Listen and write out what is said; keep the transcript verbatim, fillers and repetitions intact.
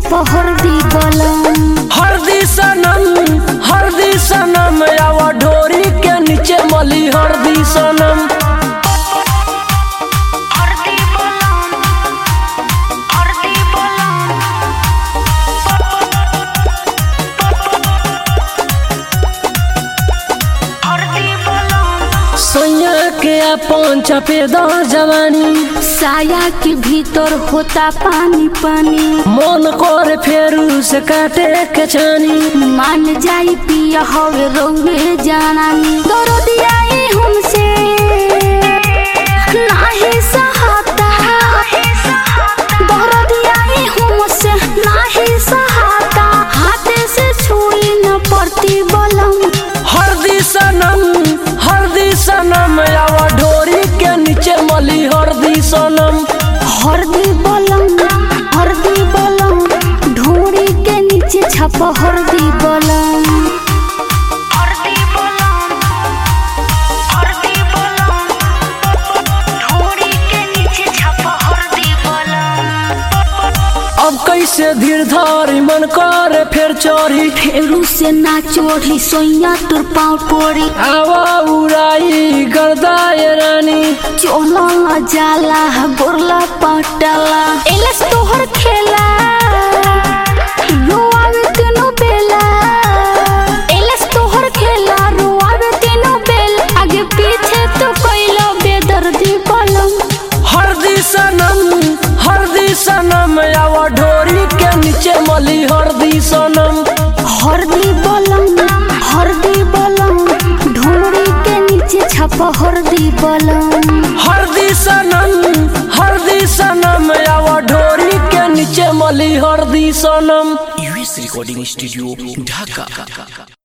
छप हरदी बलम। हरदी सनम हरदी सनम आवा ढोरी के नीचे मली हरदी सनम। सोया के अपन चपेदार जवानी साया के भीतर होता पानी पानी। मन कर फेरू से काटे के छानी। मान जाई पिया हवे रौवे जानानी। दरदियाई हमसे नाही सहाता। दरदियाई हमसे नाही सहाता। हाथे से छुई न पड़ती बलम। हरदी सनम हरदी सनम आवा ढोरी के नीचे मली हरदी सनम। हरदी बलम हरदी बलम ढोरी के नीचे छप हरदी बलम। अब कैसे धीर धारी मन करे फिर चोरी। फेरू से ना चोरी सोइया तुर पाँव पोरी। आवा उड़ाई गर्दाए रानी। चोला जाला गोरला पटला। एलस तोहर खेला रोआवे तीनों बेला। एलस तोहर खेला रोआवे तीनों बेला। आगे पीछे तो कोइलो बेदर्दी बलम। हरदी सनम हरदी सनम आवा ढोरी के नीचे मली हरदी सनम। हरदी बलम हरदी बलम ढोरी के नीचे छप हरदी बलम। हरदी सनम हरदी सनम आवा ढोरी के नीचे मली हरदी सनम। यूएस रिकॉर्डिंग स्टूडियो ढाका।